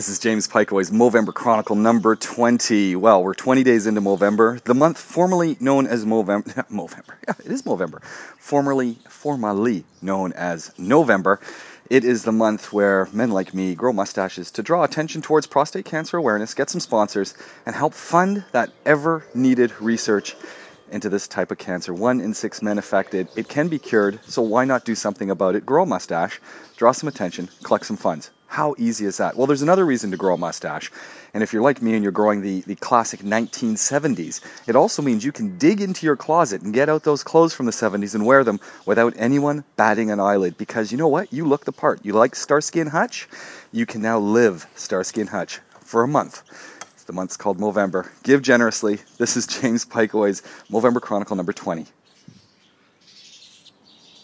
This is James Pikeaway's Movember Chronicle number 20. Well, we're 20 days into Movember, the month formerly known as Movember. Movember. Yeah, it is Movember. Formerly known as November. It is the month where men like me grow mustaches to draw attention towards prostate cancer awareness, get some sponsors, and help fund that ever-needed research into this type of cancer. 1 in 6 men affected. It can be cured, so why not do something about it? Grow a mustache, draw some attention, collect some funds. How easy is that? Well, there's another reason to grow a mustache. And if you're like me and you're growing the classic 1970s, it also means you can dig into your closet and get out those clothes from the 70s and wear them without anyone batting an eyelid. Because you know what? You look the part. You like Starsky and Hutch? You can now live Starsky and Hutch for a month. The month's called Movember. Give generously. This is James Pikeaway's Movember Chronicle number 20.